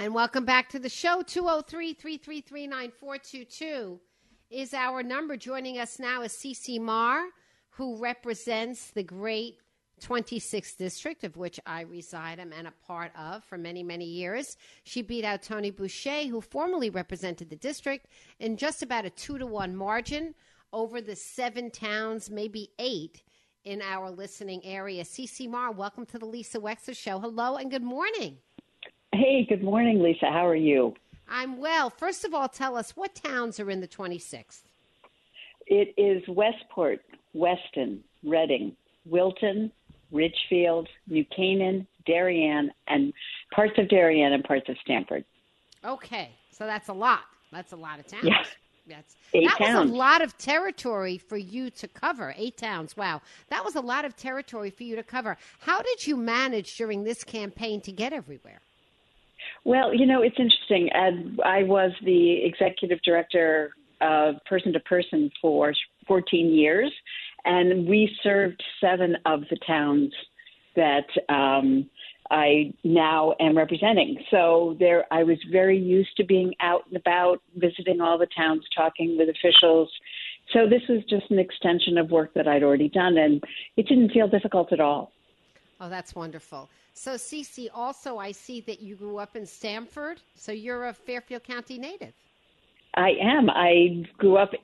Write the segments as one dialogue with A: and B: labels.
A: And welcome back to the show. 203-333-9422 is our number. Joining us now is Cece Marr, who represents the great 26th District, of which I reside and am a part of for many, many years. She beat out Tony Boucher, who formerly represented the district, in just about a 2-1 margin over the 7 towns, maybe 8, in our listening area. Cece Marr, welcome to the Lisa Wexler Show. Hello and good morning.
B: Hey, good morning, Lisa. How are you?
A: I'm well. First of all, tell us what towns are in the 26th.
B: It is Westport, Weston, Reading, Wilton, Ridgefield, New Canaan, Darien, and parts of Darien and parts of Stamford.
A: Okay, so that's a lot. That's a lot of towns.
B: Yeah.
A: That
B: 8
A: was
B: towns.
A: a lot of territory for you to cover. 8 towns. Wow. That was a lot of territory for you to cover. How did you manage during this campaign to get everywhere?
B: Well, it's interesting. I was the executive director of Person to Person for 14 years, and we served 7 of the towns that I now am representing. So I was very used to being out and about, visiting all the towns, talking with officials. So this was just an extension of work that I'd already done, and it didn't feel difficult at all.
A: Oh, that's wonderful. So, Cece, also I see that you grew up in Stamford, so you're a Fairfield County native.
B: I am. I grew up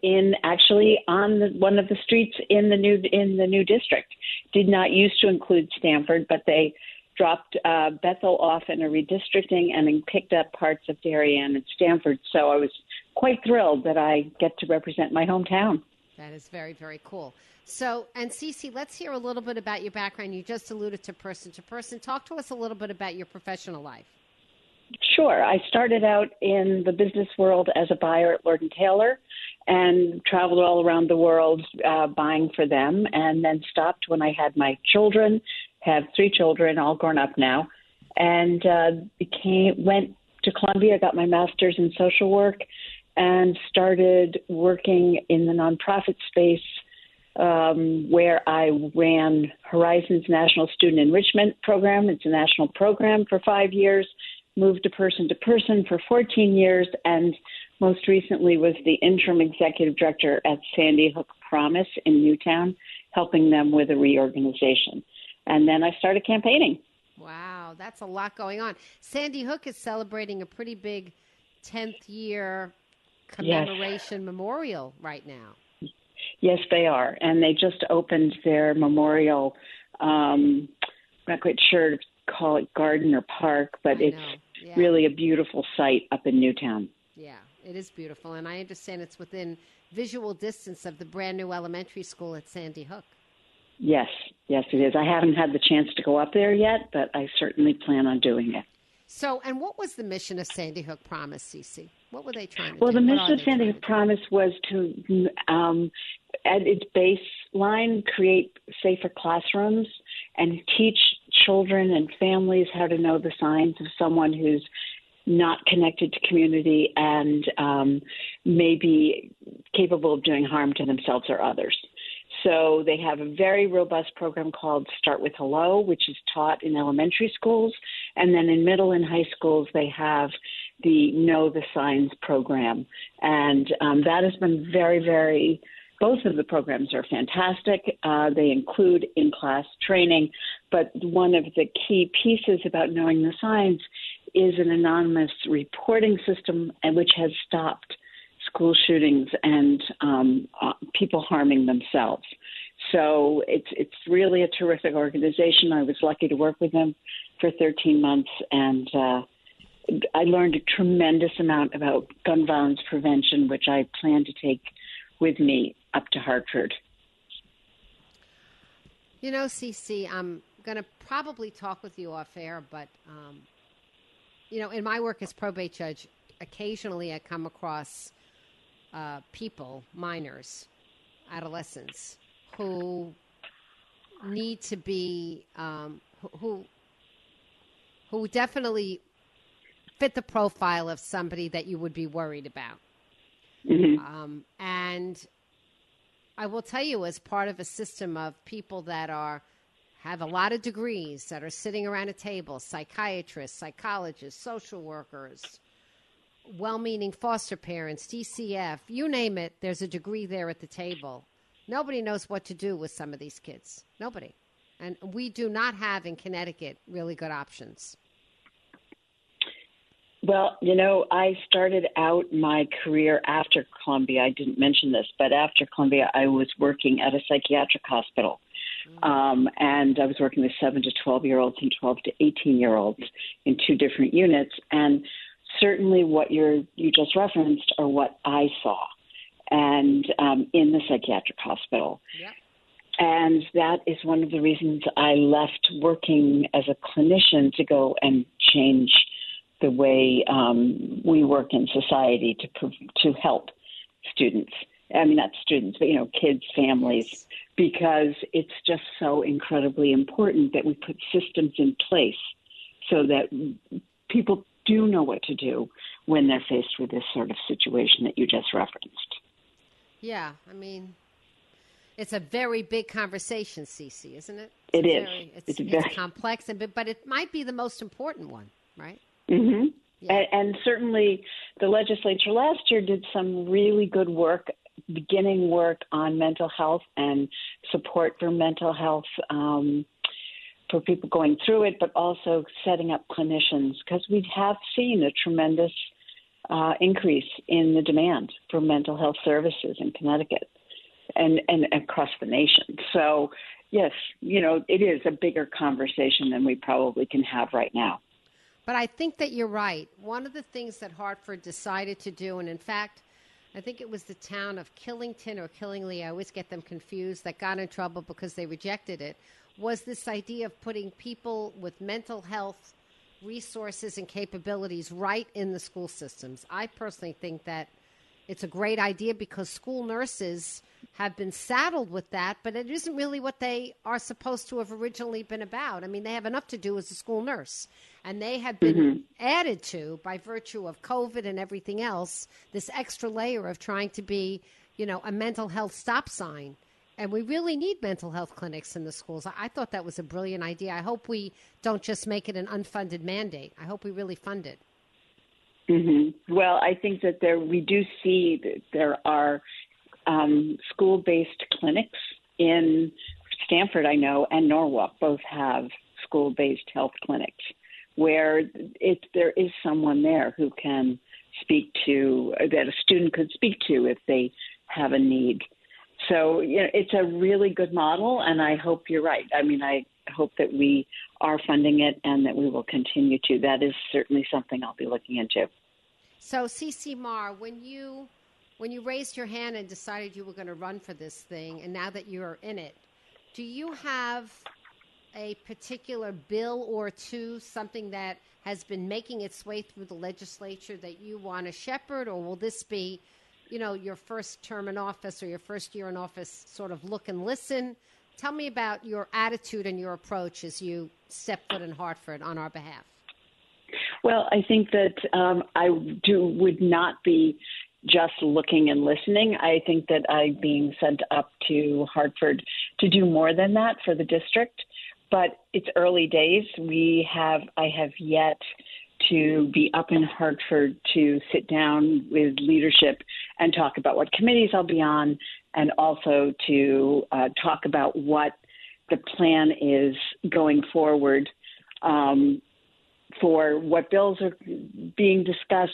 B: on one of the streets in the new district. Did not used to include Stamford, but they dropped Bethel off in a redistricting and then picked up parts of Darien and Stamford. So I was quite thrilled that I get to represent my hometown.
A: That is very, very cool. So, and Cece, let's hear a little bit about your background. You just alluded to Person to Person. Talk to us a little bit about your professional life.
B: Sure. I started out in the business world as a buyer at Lord & Taylor and traveled all around the world buying for them, and then stopped when I had my children, have 3 children, all grown up now, and went to Columbia, got my master's in social work, and started working in the nonprofit space where I ran Horizons National Student Enrichment Program. It's a national program for 5 years, moved to Person for 14 years, and most recently was the interim executive director at Sandy Hook Promise in Newtown, helping them with a reorganization. And then I started campaigning.
A: Wow, that's a lot going on. Sandy Hook is celebrating a pretty big 10th year commemoration memorial right now.
B: Yes, they are. And they just opened their memorial. I'm not quite sure to call it garden or park, but it's really a beautiful site up in Newtown.
A: Yeah, it is beautiful. And I understand it's within visual distance of the brand new elementary school at Sandy Hook.
B: Yes, it is. I haven't had the chance to go up there yet, but I certainly plan on doing it.
A: So, and what was the mission of Sandy Hook Promise, Cece? What were they trying to
B: do? Well, the
A: mission
B: of Sandy Hook Promise was to, at its baseline, create safer classrooms and teach children and families how to know the signs of someone who's not connected to community and may be capable of doing harm to themselves or others. So they have a very robust program called Start with Hello, which is taught in elementary schools. And then in middle and high schools, they have the Know the Signs program. And that has been very, both of the programs are fantastic. They include in-class training. But one of the key pieces about knowing the signs is an anonymous reporting system, and which has stopped school shootings and people harming themselves. So it's really a terrific organization. I was lucky to work with them for 13 months, and I learned a tremendous amount about gun violence prevention, which I plan to take with me up to Hartford.
A: You know, Cece, I'm going to probably talk with you off air, but, in my work as probate judge, occasionally I come across people, minors, adolescents, who need to be, who definitely fit the profile of somebody that you would be worried about. Mm-hmm. And I will tell you, as part of a system of people that have a lot of degrees that are sitting around a table, psychiatrists, psychologists, social workers, well-meaning foster parents, DCF, you name it, there's a degree there at the table. Nobody knows what to do with some of these kids. Nobody. And we do not have in Connecticut really good options.
B: Well, I started out my career after Columbia. I didn't mention this, but after Columbia, I was working at a psychiatric hospital. And I was working with 7 to 12-year-olds and 12 to 18-year-olds in 2 different units. And certainly what you just referenced are what I saw and in the psychiatric hospital.
A: Yep.
B: And that is one of the reasons I left working as a clinician to go and change the way we work in society to help students. I mean, not students, but, kids, families, because it's just so incredibly important that we put systems in place so that people do know what to do when they're faced with this sort of situation that you just referenced.
A: Yeah, I mean, it's a very big conversation, Cece, isn't it?
B: It is.
A: It's complex, but it might be the most important one, right?
B: Mm-hmm.
A: Yeah.
B: And certainly the legislature last year did some really good work, beginning work on mental health and support for mental health for people going through it, but also setting up clinicians, because we have seen a tremendous increase in the demand for mental health services in Connecticut and across the nation. So, yes, it is a bigger conversation than we probably can have right now.
A: But I think that you're right. One of the things that Hartford decided to do, and in fact, I think it was the town of Killington or Killingly, I always get them confused, that got in trouble because they rejected it, was this idea of putting people with mental health resources and capabilities right in the school systems. I personally think that it's a great idea because school nurses have been saddled with that, but it isn't really what they are supposed to have originally been about. I mean, they have enough to do as a school nurse, and they have been added to by virtue of COVID and everything else, this extra layer of trying to be, a mental health stop sign. And we really need mental health clinics in the schools. I thought that was a brilliant idea. I hope we don't just make it an unfunded mandate. I hope we really fund it.
B: Mm-hmm. Well, I think that we do see that there are school-based clinics in Stamford, I know, and Norwalk both have school-based health clinics where there is someone there who can speak to, that a student could speak to if they have a need. So, it's a really good model, and I hope you're right. I mean, I hope that we are funding it and that we will continue to. That is certainly something I'll be looking into.
A: So, Cece Marr, when you raised your hand and decided you were going to run for this thing, and now that you're in it, do you have a particular bill or two, something that has been making its way through the legislature that you want to shepherd, or will this be, your first term in office or your first year in office sort of look and listen? Tell me about your attitude and your approach as you step foot in Hartford on our behalf.
B: Well, I think that I would not be just looking and listening. I think that I'm being sent up to Hartford to do more than that for the district. But it's early days. I have yet to be up in Hartford to sit down with leadership and talk about what committees I'll be on, and also to talk about what the plan is going forward for what bills are being discussed.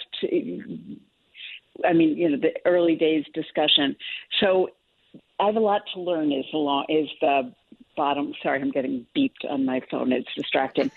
B: I mean, the early days discussion. So I have a lot to learn is the bottom. Sorry, I'm getting beeped on my phone. It's distracting.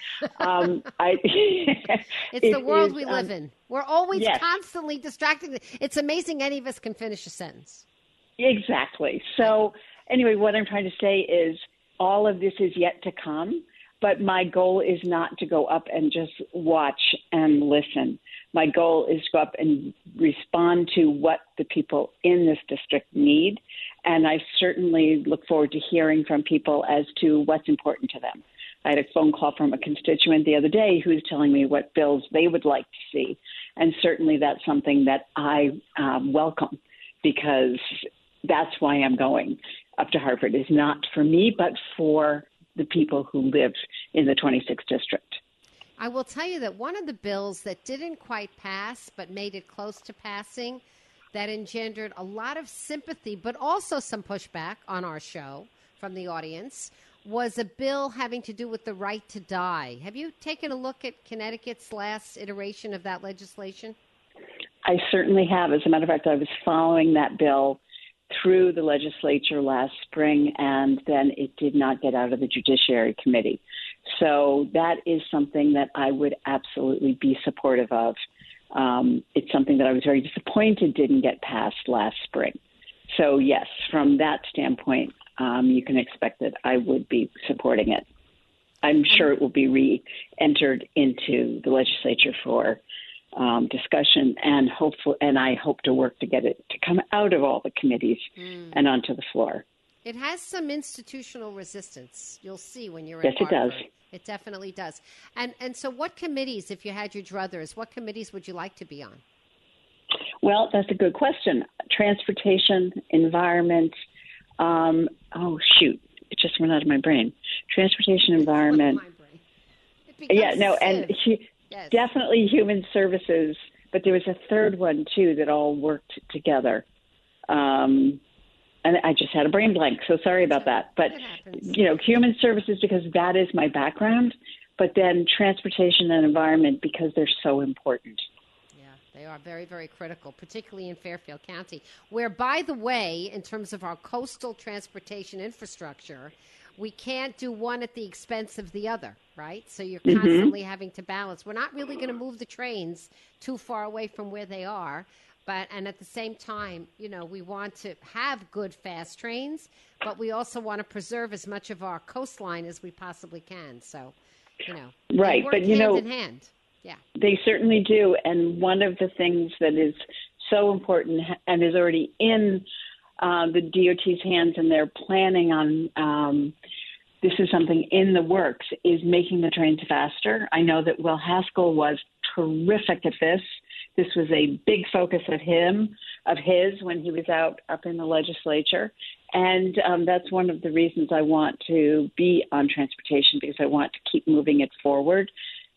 A: It's the world we live in. We're always constantly distracted. It's amazing any of us can finish a sentence.
B: Exactly. So anyway, what I'm trying to say is all of this is yet to come, but my goal is not to go up and just watch and listen. My goal is to go up and respond to what the people in this district need. And I certainly look forward to hearing from people as to what's important to them. I had a phone call from a constituent the other day who was telling me what bills they would like to see. And certainly that's something that I welcome, because that's why I'm going up to Hartford. It's not for me, but for the people who live in the 26th district.
A: I will tell you that one of the bills that didn't quite pass but made it close to passing, that engendered a lot of sympathy but also some pushback on our show from the audience, was a bill having to do with the right to die. Have you taken a look at Connecticut's last iteration of that legislation?
B: I certainly have. As a matter of fact, I was following that bill through the legislature last spring, and then it did not get out of the Judiciary Committee. So that is something that I would absolutely be supportive of. It's something that I was very disappointed didn't get passed last spring. So, yes, from that standpoint, you can expect that I would be supporting it. I'm sure it will be re-entered into the legislature for discussion, and I hope to work to get it to come out of all the committees and onto the floor.
A: It has some institutional resistance. You'll see when you're
B: in Hartford. Yes, it does.
A: It definitely does. And so what committees, if you had your druthers, what committees would you like to be on?
B: Well, that's a good question. Transportation, environment. It just went out of my brain. Transportation, environment. Definitely human services. But there was a third one, too, that all worked together. And I just had a brain blank, so sorry about that. But, human services, because that is my background, but then transportation and environment because they're so important.
A: Yeah, they are very, very critical, particularly in Fairfield County, where, by the way, in terms of our coastal transportation infrastructure, we can't do one at the expense of the other, right? So you're constantly having to balance. We're not really going to move the trains too far away from where they are. And at the same time, we want to have good, fast trains, but we also want to preserve as much of our coastline as we possibly can. So,
B: right.
A: But, hand in hand. Yeah.
B: They certainly do. And one of the things that is so important and is already in the DOT's hands, and they're planning on this is something in the works, is making the trains faster. I know that Will Haskell was terrific at this. This was a big focus of his when he was up in the legislature. And that's one of the reasons I want to be on transportation, because I want to keep moving it forward.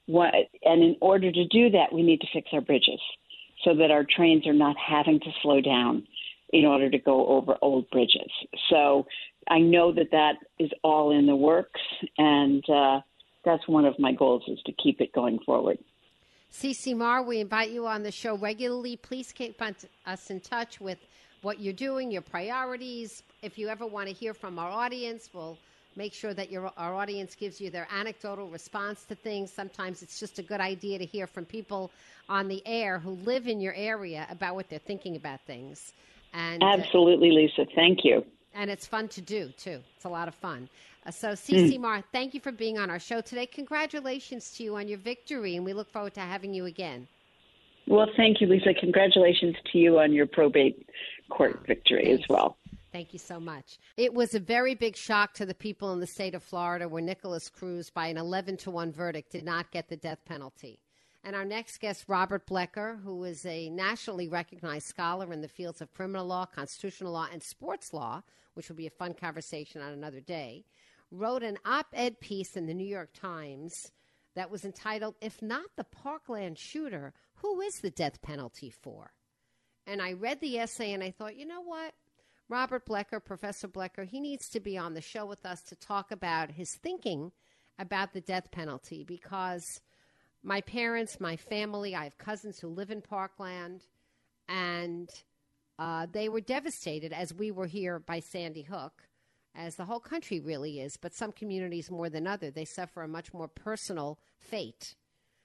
B: And in order to do that, we need to fix our bridges so that our trains are not having to slow down in order to go over old bridges. So I know that is all in the works, and that's one of my goals, is to keep it going forward.
A: CeCe Marr, we invite you on the show regularly. Please keep us in touch with what you're doing, your priorities. If you ever want to hear from our audience, we'll make sure that our audience gives you their anecdotal response to things. Sometimes it's just a good idea to hear from people on the air who live in your area about what they're thinking about things. And
B: absolutely, Lisa. Thank you.
A: And it's fun to do, too. It's a lot of fun. So, CeCe Marr, thank you for being on our show today. Congratulations to you on your victory, and we look forward to having you again.
B: Well, thank you, Lisa. Congratulations to you on your probate court victory as well.
A: Thank you so much. It was a very big shock to the people in the state of Florida where Nikolas Cruz, by an 11-1 verdict, did not get the death penalty. And our next guest, Robert Blecker, who is a nationally recognized scholar in the fields of criminal law, constitutional law, and sports law, which will be a fun conversation on another day, wrote an op-ed piece in the New York Times that was entitled, "If Not the Parkland Shooter, Who is the Death Penalty For?" And I read the essay and I thought, you know what? Robert Blecker, Professor Blecker, he needs to be on the show with us to talk about his thinking about the death penalty, because my parents, my family, I have cousins who live in Parkland, and they were devastated, as we were here by Sandy Hook, as the whole country really is, but some communities more than others. They suffer a much more personal fate.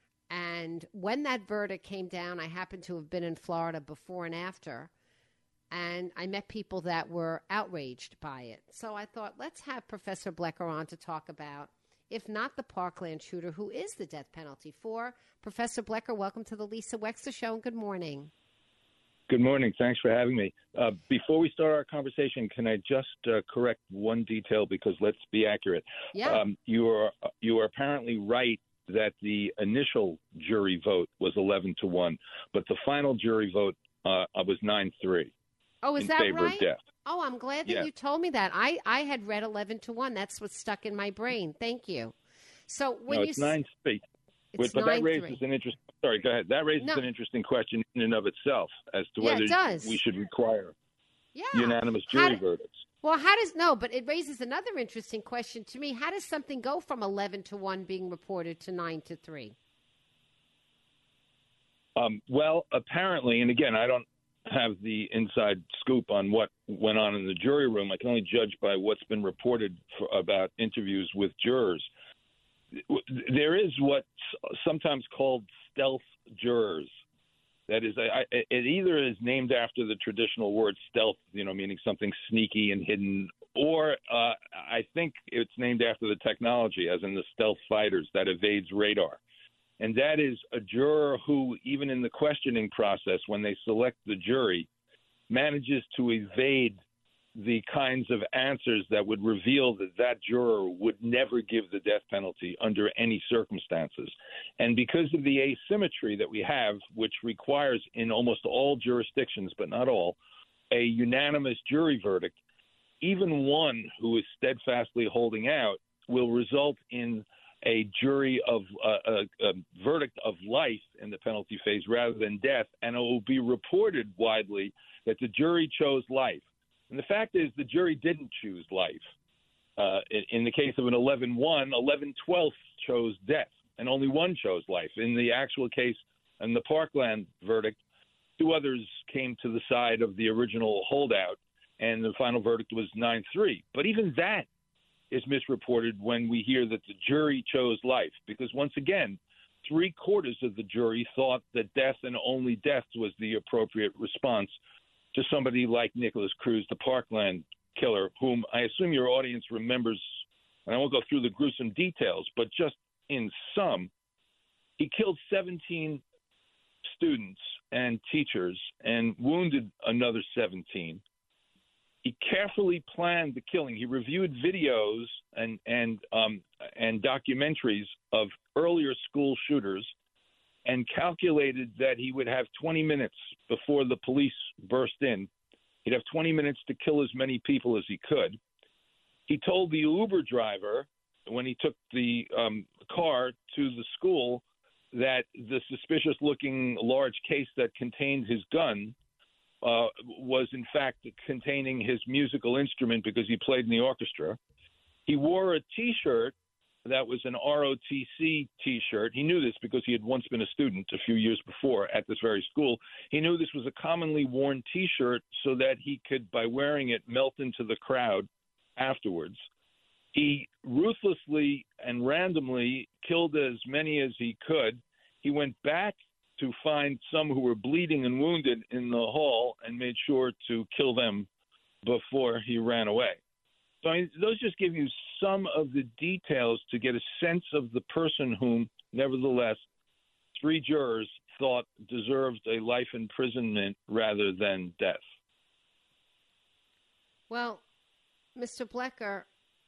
A: And when that verdict came down, I happened to have been in Florida before and after, and I met people that were outraged by it. So I thought, let's have Professor Blecker on to talk about, if not the Parkland shooter, who is the death penalty for? Professor Blecker, welcome to the Lisa Wexler Show, and good morning.
C: Good morning. Thanks for having me. Before we start our conversation, can I just correct one detail, because let's be accurate.
A: Yeah.
C: You are apparently right that the initial jury vote was 11-1, but the final jury vote was 9-3.
A: Oh, is that
C: in favor
A: right?
C: of death.
A: Oh, I'm glad that
C: Yeah.
A: you told me that. I had read 11-1. That's what stuck in my brain. Thank you. So when
C: No,
A: you
C: it's 9-3.
A: it's
C: But that
A: 9-3.
C: raises an interesting. Sorry, go ahead. That raises an interesting question in and of itself as to
A: Yeah,
C: whether
A: it does.
C: we should require
A: Yeah.
C: unanimous jury verdicts.
A: Well, but it raises another interesting question to me. How does something go from 11-1 being reported to 9-3?
C: Well, apparently, and again, I don't have the inside scoop on what went on in the jury room. I can only judge by what's been reported about interviews with jurors. There is what's sometimes called stealth jurors. That is, it either is named after the traditional word stealth, meaning something sneaky and hidden, or I think it's named after the technology, as in the stealth fighters that evades radar. And that is a juror who, even in the questioning process, when they select the jury, manages to evade the kinds of answers that would reveal that juror would never give the death penalty under any circumstances. And because of the asymmetry that we have, which requires in almost all jurisdictions, but not all, a unanimous jury verdict, even one who is steadfastly holding out will result in a jury of a verdict of life in the penalty phase rather than death, and it will be reported widely that the jury chose life. And the fact is the jury didn't choose life. In the case of an 11-1, 11/12 chose death, and only one chose life. In the actual case, in the Parkland verdict, two others came to the side of the original holdout, and the final verdict was 9-3. But even that is misreported when we hear that the jury chose life, because once again, 3/4 of the jury thought that death and only death was the appropriate response to somebody like Nicholas Cruz, the Parkland killer, whom I assume your audience remembers, and I won't go through the gruesome details, but just in sum, he killed 17 students and teachers and wounded another 17. He carefully planned the killing. He reviewed videos and documentaries of earlier school shooters and calculated that he would have 20 minutes before the police burst in. He'd have 20 minutes to kill as many people as he could. He told the Uber driver when he took the car to the school that the suspicious-looking large case that contained his gun was in fact containing his musical instrument because he played in the orchestra. He wore a T-shirt that was an ROTC T-shirt. He knew this because he had once been a student a few years before at this very school. He knew this was a commonly worn T-shirt so that he could, by wearing it, melt into the crowd afterwards. He ruthlessly and randomly killed as many as he could. He went back to find some who were bleeding and wounded in the hall and made sure to kill them before he ran away. So those just give you some of the details to get a sense of the person whom, nevertheless, 3 jurors thought deserved a life imprisonment rather than death.
A: Well, Mr. Blecker,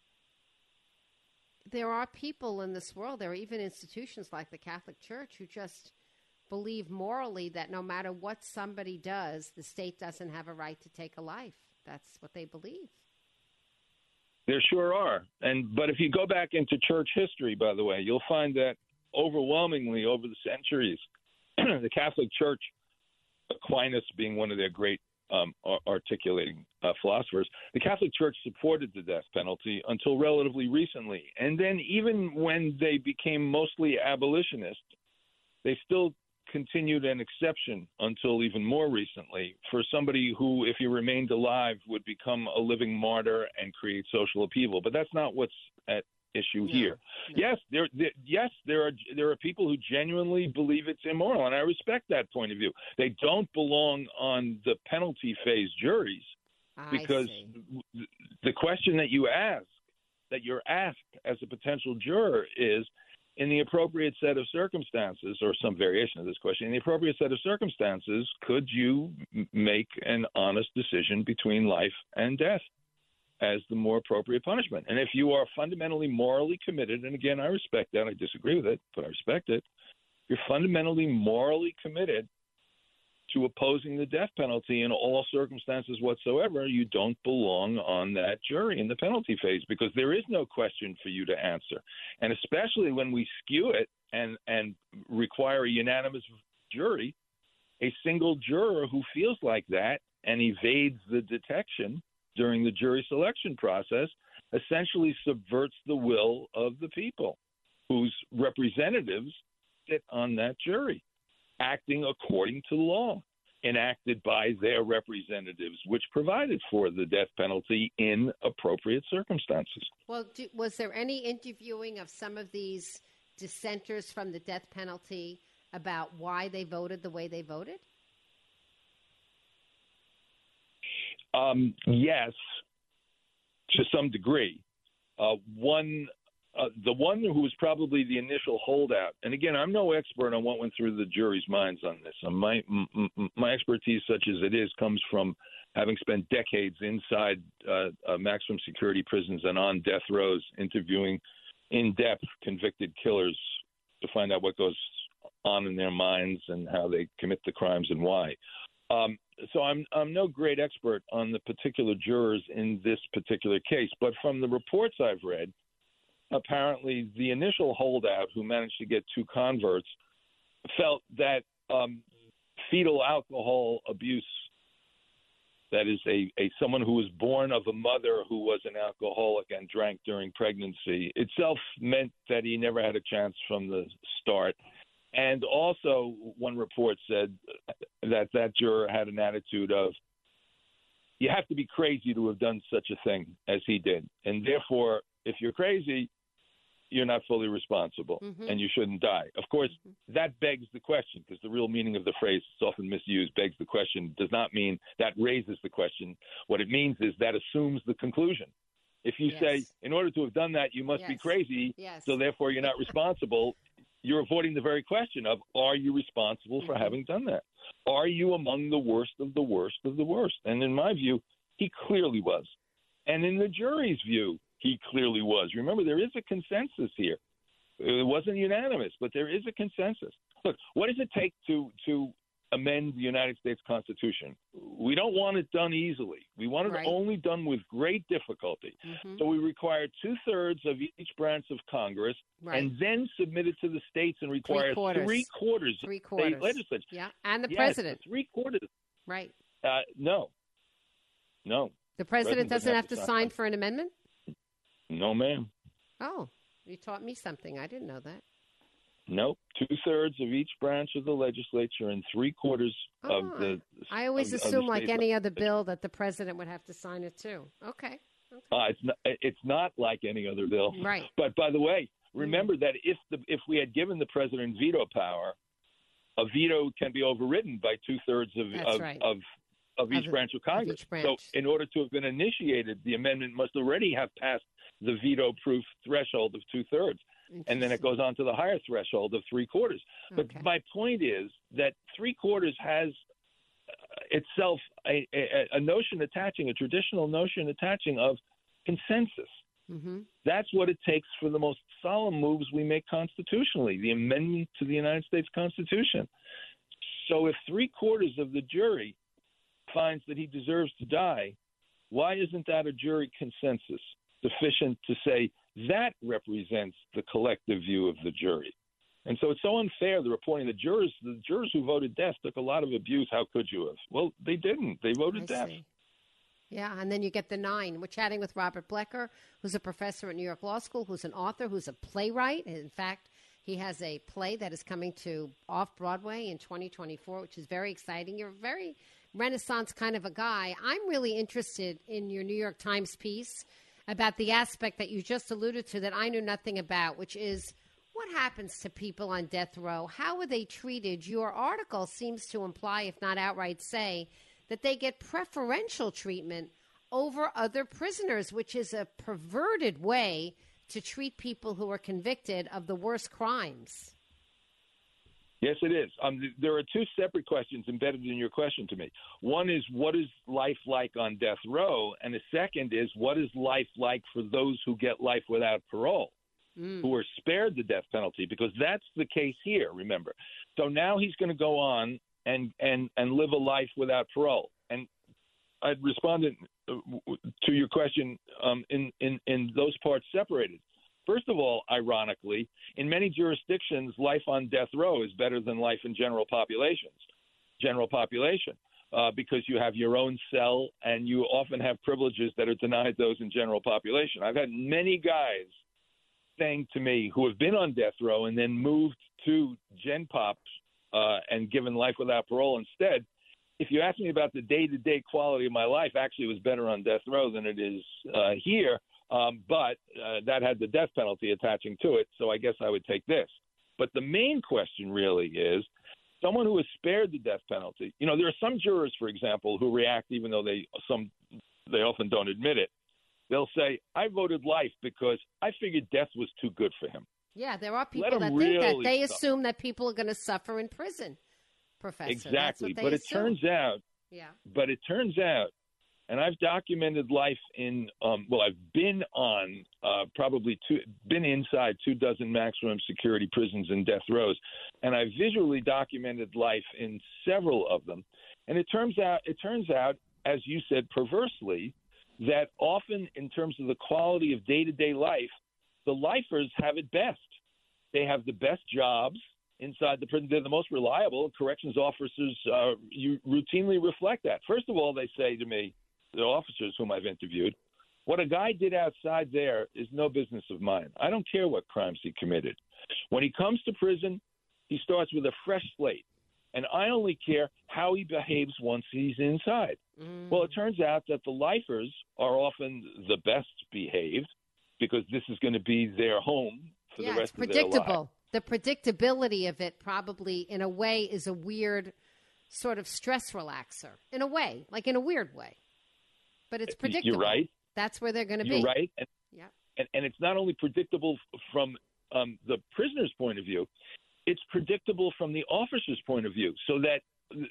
A: there are people in this world, there are even institutions like the Catholic Church who just believe morally that no matter what somebody does, the state doesn't have a right to take a life. That's what they believe.
C: There sure are. But if you go back into church history, by the way, you'll find that overwhelmingly over the centuries, the Catholic Church, Aquinas being one of their great articulating philosophers, the Catholic Church supported the death penalty until relatively recently. And then even when they became mostly abolitionists, they still continued an exception until even more recently for somebody who, if he remained alive, would become a living martyr and create social upheaval. But that's not what's at issue here. No. Yes, there are people who genuinely believe it's immoral, and I respect that point of view. They don't belong on the penalty phase juries because the question that you're asked as a potential juror is, in the appropriate set of circumstances, or some variation of this question, in the appropriate set of circumstances, could you make an honest decision between life and death as the more appropriate punishment? And if you are fundamentally morally committed, and again, I respect that, I disagree with it, but I respect it, you're fundamentally morally committed to opposing the death penalty in all circumstances whatsoever, you don't belong on that jury in the penalty phase, because there is no question for you to answer. And especially when we skew it and require a unanimous jury, a single juror who feels like that and evades the detection during the jury selection process essentially subverts the will of the people whose representatives sit on that jury, acting according to law, enacted by their representatives, which provided for the death penalty in appropriate circumstances.
A: Well, was there any interviewing of some of these dissenters from the death penalty about why they voted the way they voted?
C: Yes, to some degree. The one who was probably the initial holdout, and again, I'm no expert on what went through the jury's minds on this. My expertise, such as it is, comes from having spent decades inside maximum security prisons and on death rows, interviewing in-depth convicted killers to find out what goes on in their minds and how they commit the crimes and why. So I'm no great expert on the particular jurors in this particular case, but from the reports I've read, apparently the initial holdout who managed to get 2 converts felt that fetal alcohol abuse, that is someone who was born of a mother who was an alcoholic and drank during pregnancy, itself meant that he never had a chance from the start. And also, one report said that juror had an attitude of, you have to be crazy to have done such a thing as he did. And therefore, if you're crazy, you're not fully responsible and you shouldn't die. Of course, that begs the question, because the real meaning of the phrase, it's often misused, begs the question, does not mean that raises the question. What it means is that assumes the conclusion. If you say, in order to have done that, you must be crazy, so therefore you're not responsible, you're avoiding the very question of, are you responsible for having done that? Are you among the worst of the worst of the worst? And in my view, he clearly was. And in the jury's view, he clearly was. Remember, there is a consensus here. It wasn't unanimous, but there is a consensus. Look, what does it take to amend the United States Constitution? We don't want it done easily. We want it only done with great difficulty. So we require 2/3 of each branch of Congress and then submit it to the states and require three-quarters of the state legislature.
A: Yeah, and the president.
C: 3/4.
A: Right.
C: No.
A: The president doesn't have to sign for an amendment?
C: No, ma'am.
A: Oh, you taught me something. I didn't know that.
C: Nope. 2/3 of each branch of the legislature and 3/4 of the.
A: I always assume, like any other bill, that the president would have to sign it too. Okay.
C: It's not like any other bill.
A: Right.
C: But by the way, remember that if we had given the president veto power, a veto can be overridden by 2/3 of each branch of Congress. So in order to have been initiated, the amendment must already have passed the veto-proof threshold of 2/3. And then it goes on to the higher threshold of 3/4. But my point is that 3/4 has itself a notion attaching, a traditional notion attaching of consensus. That's what it takes for the most solemn moves we make constitutionally, the amendment to the United States Constitution. So if 3/4 of the jury finds that he deserves to die, why isn't that a jury consensus sufficient to say that represents the collective view of the jury? And so it's so unfair, the reporting. The jurors who voted death took a lot of abuse. How could you have? Well, they didn't. They voted death.
A: Yeah, and then you get the 9. We're chatting with Robert Blecker, who's a professor at New York Law School, who's an author, who's a playwright. In fact, he has a play that is coming to off-Broadway in 2024, which is very exciting. You're a very Renaissance kind of a guy. I'm really interested in your New York Times piece about the aspect that you just alluded to that I knew nothing about, which is what happens to people on death row? How are they treated? Your article seems to imply, if not outright say, that they get preferential treatment over other prisoners, which is a perverted way to treat people who are convicted of the worst crimes.
C: Yes, it is. There are 2 separate questions embedded in your question to me. One is, what is life like on death row? And the second is, what is life like for those who get life without parole, who are spared the death penalty? Because that's the case here, remember. So now he's going to go on and live a life without parole. And I'd responded to your question in those parts separated. First of all, ironically, in many jurisdictions, life on death row is better than life in general population, because you have your own cell and you often have privileges that are denied those in general population. I've had many guys saying to me who have been on death row and then moved to Gen Pops and given life without parole instead. If you ask me about the day-to-day quality of my life, actually it was better on death row than it is here. But that had the death penalty attaching to it, so I guess I would take this. But the main question really is someone who is spared the death penalty. You know, there are some jurors, for example, who react even though they often don't admit it. They'll say, I voted life because I figured death was too good for him.
A: Yeah, there are people that think that. They assume that people are going to suffer in prison, Professor.
C: Exactly.
A: But
C: it turns out, and I've documented life in, I've been on been inside 24 maximum security prisons and death rows, and I've visually documented life in several of them. And it turns out, as you said, perversely, that often in terms of the quality of day-to-day life, the lifers have it best. They have the best jobs inside the prison. They're the most reliable. Corrections officers you routinely reflect that. First of all, they say to me, the officers whom I've interviewed, what a guy did outside there is no business of mine. I don't care what crimes he committed. When he comes to prison, he starts with a fresh slate. And I only care how he behaves once he's inside. Well, it turns out that the lifers are often the best behaved because this is going to be their home for the rest of their life.
A: The predictability of it probably, in a way, is a weird sort of stress relaxer. In a way, like in a weird way. But it's predictable.
C: You're right.
A: That's where they're going to be.
C: You're right. And it's not only predictable from the prisoner's point of view, it's predictable from the officer's point of view, so that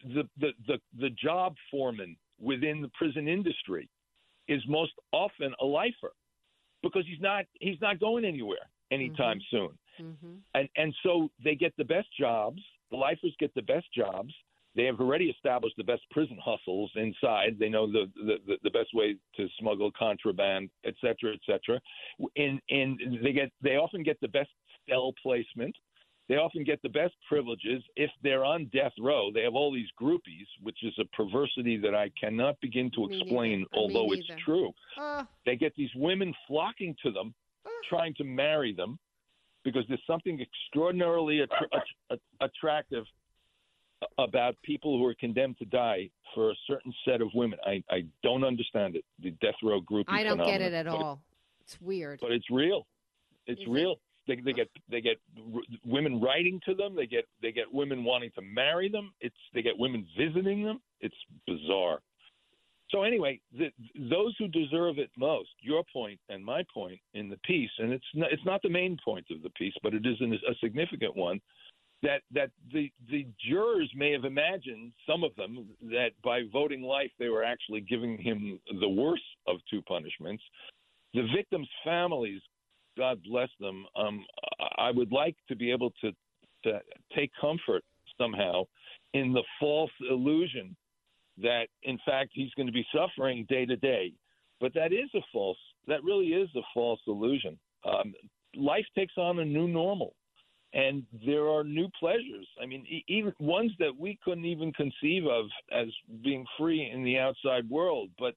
C: the job foreman within the prison industry is most often a lifer because he's not going anywhere anytime soon. And so they get the best jobs. The lifers get the best jobs. They have already established the best prison hustles inside. They know the best way to smuggle contraband, et cetera, et cetera. And they often get the best cell placement. They often get the best privileges. If they're on death row, they have all these groupies, which is a perversity that I cannot begin to explain, although it's true. They get these women flocking to them, trying to marry them, because there's something extraordinarily attractive about people who are condemned to die for a certain set of women. I don't understand it. The death row groupie
A: I don't
C: phenomenon,
A: get it at all. It's weird.
C: But it's real. It's real. They get women writing to them. They get women wanting to marry them. They get women visiting them. It's bizarre. So anyway, those who deserve it most, your point and my point in the piece, and it's not the main point of the piece, but it is a significant one, that the jurors may have imagined, some of them, that by voting life they were actually giving him the worst of two punishments. The victims' families, God bless them, I would like to be able to take comfort somehow in the false illusion that, in fact, he's going to be suffering day to day. But that really is a false illusion. Life takes on a new normal, and there are new pleasures. I mean, even ones that we couldn't even conceive of as being free in the outside world. But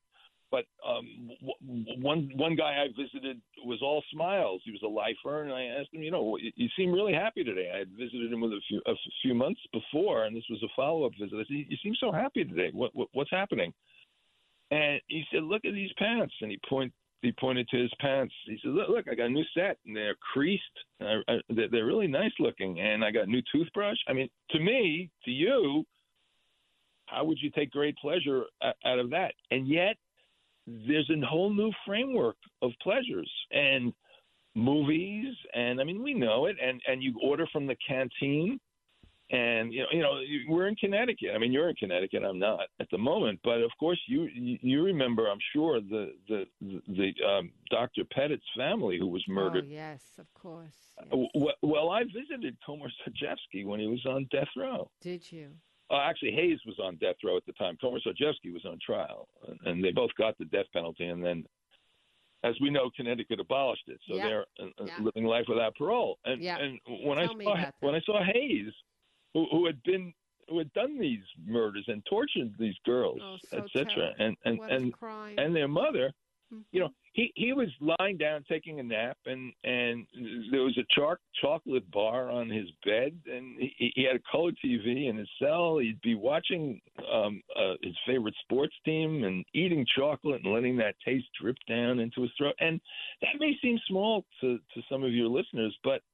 C: one guy I visited was all smiles. He was a lifer, and I asked him, you seem really happy today. I had visited him with a few months before, and this was a follow-up visit. I said, you seem so happy today. What's happening? And he said, look at these pants. And he pointed to his pants. He said, look, I got a new set, and they're creased. They're really nice looking, and I got a new toothbrush. I mean, to me, to you, how would you take great pleasure out of that? And yet, there's a whole new framework of pleasures and movies, and I mean, we know it. And you order from the canteen, and we're in Connecticut. I mean, you're in Connecticut. I'm not at the moment, but of course, you remember, I'm sure, the Dr. Pettit's family who was murdered.
A: Oh, yes, of course. Yes.
C: Well, I visited Komar Sajewski when he was on death row.
A: Did you?
C: actually, Hayes was on death row at the time. Komarov-Sarjevsky was on trial, and they both got the death penalty. And then, as we know, Connecticut abolished it, so they're living life without parole. And when I saw Hayes, who had done these murders and tortured these girls, etc., and their mother, you know, he was lying down taking a nap, and there was a chocolate bar on his bed, and he had a color TV in his cell. He'd be watching his favorite sports team and eating chocolate and letting that taste drip down into his throat. And that may seem small to some of your listeners, but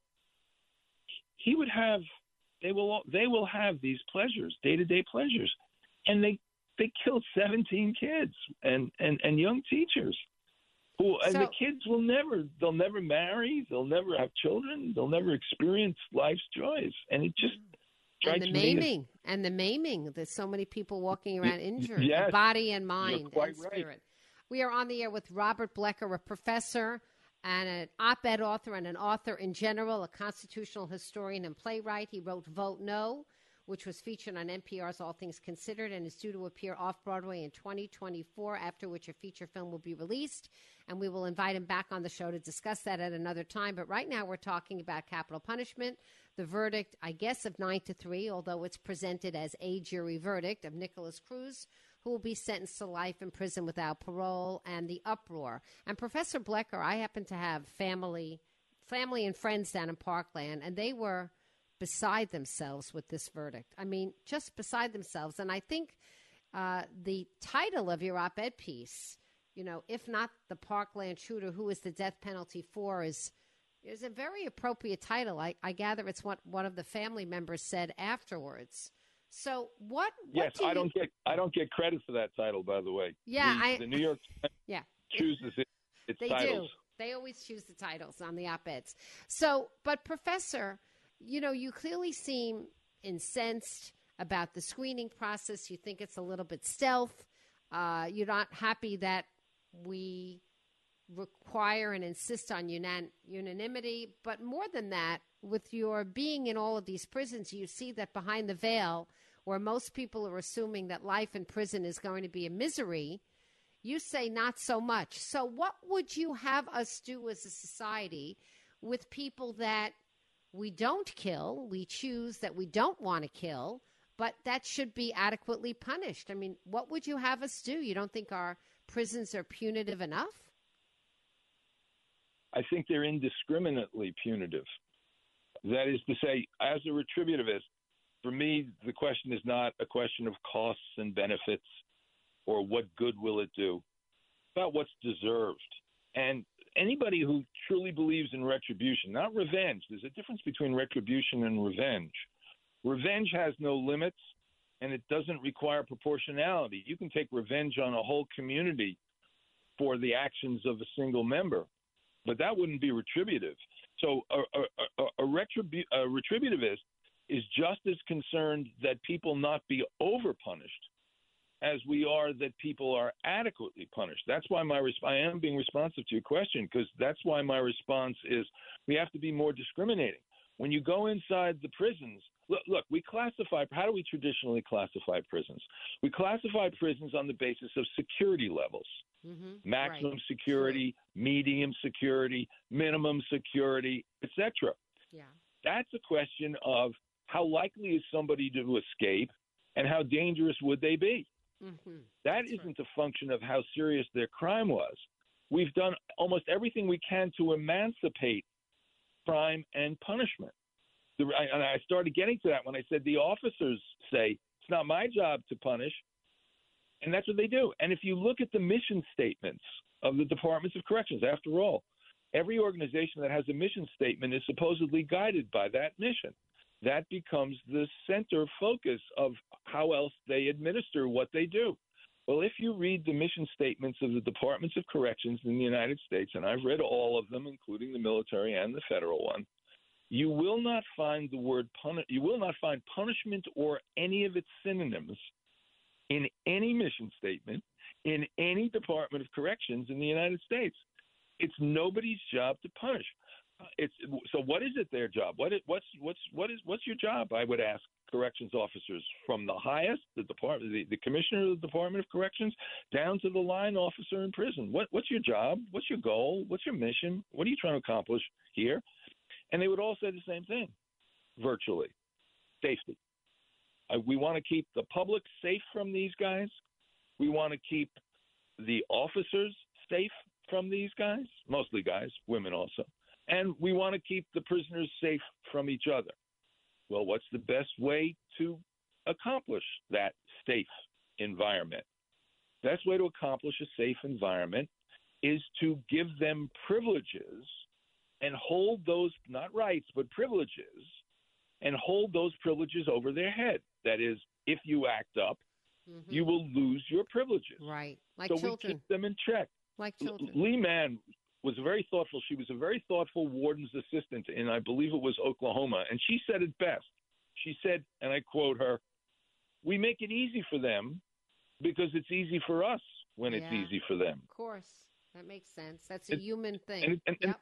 C: he would have. They will have these pleasures, day-to-day pleasures, and they killed 17 kids and young teachers. And the kids they'll never marry, they'll never have children, they'll never experience life's joys. And it just strikes me.
A: And the maiming. There's so many people walking around injured,
C: yes,
A: body and mind
C: and
A: spirit.
C: Right.
A: We are on the air with Robert Blecker, a professor and an op-ed author and an author in general, a constitutional historian and playwright. He wrote Vote No, which was featured on NPR's All Things Considered and is due to appear off-Broadway in 2024, after which a feature film will be released. And we will invite him back on the show to discuss that at another time. But right now we're talking about capital punishment, the verdict, I guess, of 9-3, although it's presented as a jury verdict, of Nicholas Cruz, who will be sentenced to life in prison without parole, and the uproar. And Professor Blecker, I happen to have family and friends down in Parkland, and they were beside themselves with this verdict. I mean, just beside themselves. And I think the title of your op-ed piece, you know, if not the Parkland shooter, who is the death penalty for, is a very appropriate title. I gather it's what one of the family members said afterwards. So what
C: yes, I don't get credit for that title, by the way.
A: Yeah,
C: the New York Times chooses its
A: they
C: titles.
A: Do. They always choose the titles on the op-eds. So, but Professor, you know, you clearly seem incensed about the screening process. You think it's a little bit stealth. You're not happy that we require and insist on unanimity. But more than that, with your being in all of these prisons, you see that behind the veil, where most people are assuming that life in prison is going to be a misery, you say not so much. So what would you have us do as a society with people that we don't kill, we choose that we don't want to kill, but that should be adequately punished? I mean, what would you have us do? You don't think our prisons are punitive enough?
C: I think they're indiscriminately punitive. That is to say, as a retributivist, for me, the question is not a question of costs and benefits or what good will it do, about what's deserved. And anybody who truly believes in retribution, not revenge, there's a difference between retribution and revenge. Revenge has no limits, and it doesn't require proportionality. You can take revenge on a whole community for the actions of a single member, but that wouldn't be retributive. So a retributivist is just as concerned that people not be overpunished as we are that people are adequately punished. That's why I am being responsive to your question, because that's why my response is we have to be more discriminating. When you go inside the prisons, look, we classify – how do we traditionally classify prisons? We classify prisons on the basis of security levels. Mm-hmm. Maximum security, medium security, minimum security, etc.
A: Yeah. That's
C: a question of how likely is somebody to escape and how dangerous would they be. Mm-hmm. That isn't a function of how serious their crime was. We've done almost everything we can to emancipate crime and punishment. And I started getting to that when I said the officers say, it's not my job to punish. And that's what they do. And if you look at the mission statements of the Departments of Corrections, after all, every organization that has a mission statement is supposedly guided by that mission. That becomes the center focus of how else they administer what they do. Well, if you read the mission statements of the Departments of Corrections in the United States, and I've read all of them, including the military and the federal one, you will not find you will not find punishment or any of its synonyms in any mission statement, in any Department of Corrections in the United States. It's nobody's job to punish. It's so. What is it? Their job? What's your job? I would ask corrections officers from the highest, the commissioner of the Department of Corrections, down to the line officer in prison. What's your job? What's your goal? What's your mission? What are you trying to accomplish here? And they would all say the same thing, virtually: safety. We want to keep the public safe from these guys. We want to keep the officers safe from these guys, mostly guys, women also. And we want to keep the prisoners safe from each other. Well, what's the best way to accomplish that safe environment? Best way to accomplish a safe environment is to give them privileges and hold those, not rights, but privileges, and hold those privileges over their head. That is, if you act up, you will lose your privileges.
A: Right. Like
C: so
A: children.
C: we keep them in check.
A: Like children.
C: Lee Mann was very thoughtful. She was a very thoughtful warden's assistant in, I believe it was Oklahoma, and she said it best. She said, and I quote her, "We make it easy for them because it's easy for us when it's easy for them."
A: Of course. That makes sense. That's a human thing.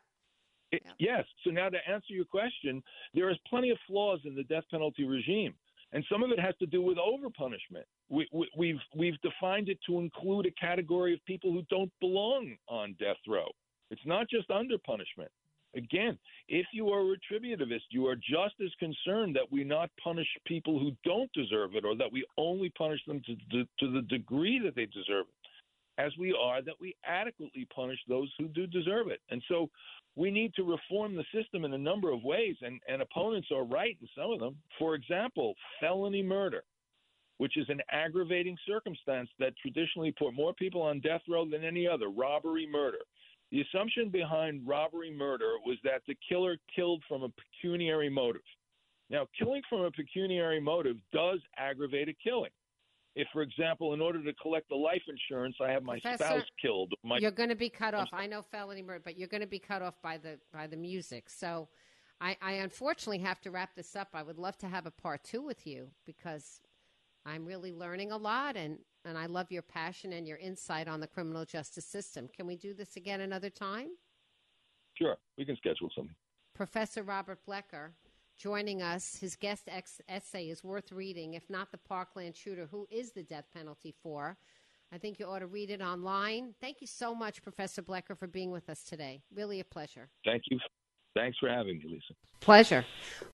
C: Yes. So now to answer your question, there is plenty of flaws in the death penalty regime, and some of it has to do with overpunishment. We've defined it to include a category of people who don't belong on death row. It's not just underpunishment. Again, if you are a retributivist, you are just as concerned that we not punish people who don't deserve it, or that we only punish them to the degree that they deserve it, as we are that we adequately punish those who do deserve it. And so we need to reform the system in a number of ways, and opponents are right in some of them. For example, felony murder, which is an aggravating circumstance that traditionally put more people on death row than any other, robbery murder. The assumption behind robbery murder was that the killer killed from a pecuniary motive. Now, killing from a pecuniary motive does aggravate a killing. If, for example, in order to collect the life insurance, I have my spouse killed.
A: You're going to be cut off. I know felony murder, but you're going to be cut off by the music. So I unfortunately have to wrap this up. I would love to have a part 2 with you because I'm really learning a lot, and I love your passion and your insight on the criminal justice system. Can we do this again another time?
C: Sure. We can schedule something.
A: Professor Robert Blecker joining us. His guest essay is worth reading, if not The Parkland Shooter, Who is the Death Penalty For? I think you ought to read it online. Thank you so much, Professor Blecker, for being with us today. Really a pleasure.
C: Thank you. Thanks for having me, Lisa.
A: Pleasure.